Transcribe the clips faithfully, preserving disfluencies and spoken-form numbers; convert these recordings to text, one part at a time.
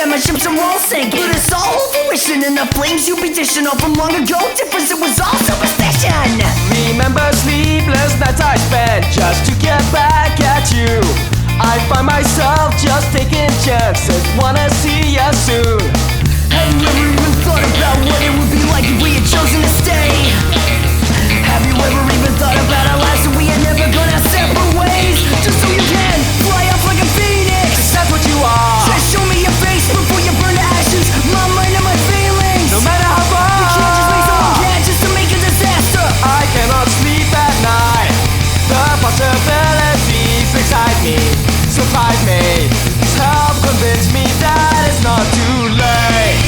and my ships are all sinking. But it's all fruition and the flames you petition all from long ago. Difference, it was all superstition. Remember sleepless nights I spent just to get back at you. I find myself just taking chances, wanna see ya soon. Have you ever even thought about what it would be like if we had chosen to stay? Have you ever even thought about our lives and we are never gonna separate ways? Just so you can fly off like a phoenix. 'Cause that's what you are. Just show me your face before you burn to ashes. My mind and my feelings. No matter how far, you can't just make someone can just to make a disaster. I cannot sleep at night. The possibilities excite me, surprise me, help convince me that it's not too late.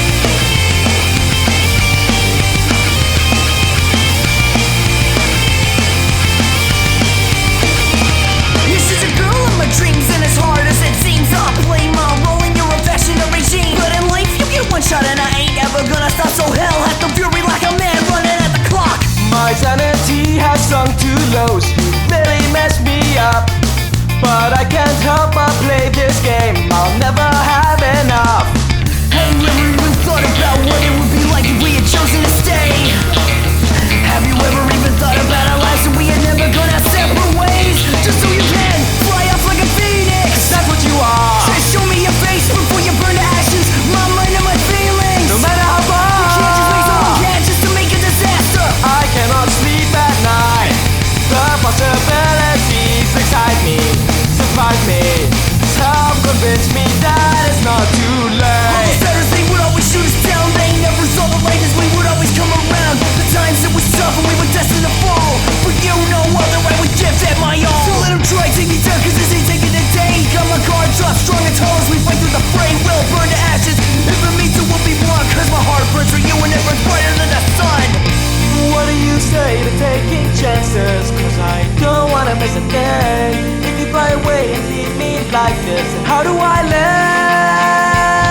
This is a girl of my dreams, and as hard as it seems, I'll play my role in your affectionate regime. But in life you get one shot and I ain't ever gonna stop. So hell hath the fury like a man running at the clock. My sanity has sunk to lows, you really messed me up. But I can't help but play this game, I'll never have enough. Have you ever even thought about what it would be like if we had chosen to stay? Have you ever even thought about our lives and we are never gonna separate ways? Just so you can fly off like a phoenix. 'Cause that's what you are. Just show me your face before you burn to ashes. My mind and my feelings. No matter how far, you can't just make someone can just to make a disaster. I cannot sleep at night. The possibilities excite me, surprise me, help convince me that it's not too All late. the saddest they would always shoot us down. They never saw the light as we would always come around. The times it was tough and we were destined to fall. But you know other I would give it my all. So let them try, take me down, cause this ain't taking a day. Got my cards up, strong and tall as we fight through the fray. We'll burn to ashes, if it means it will be blunt. Cause my heart burns for you and it burns brighter than the sun. What do you say to taking chances? Cause I don't wanna miss a thing. If you fly away and leave me like this, then how do I live?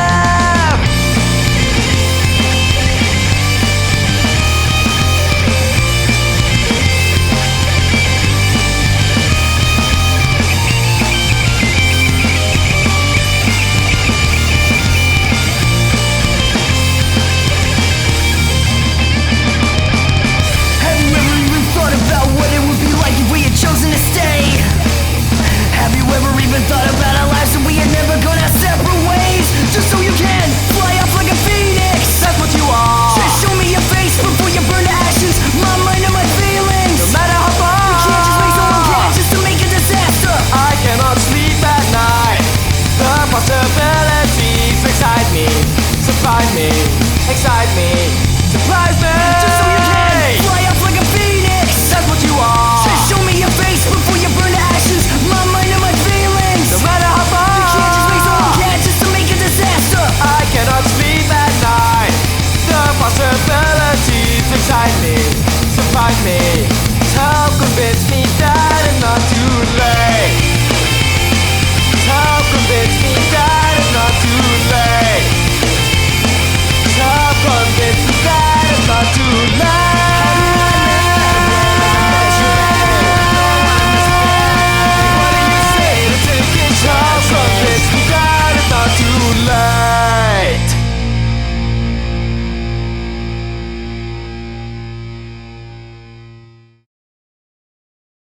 Chosen to stay. Have you ever even thought about our lives and we are never gonna separate ways? Just so you can fly off like a phoenix. That's what you are. Just show me your face before you burn to ashes. My mind and my feelings. No matter how far, you can't just make someone can just to make a disaster. I cannot sleep at night. The possibilities excite me, surprise me, excite me, surprise me. Just so you can fly off like a phoenix. That's what you are. Just show me your face before you burn to ashes. My mind and my feelings. No matter how far, you can't just make someone can just to make a disaster. I cannot sleep at night. The possibilities excite me, surprise me, help convince me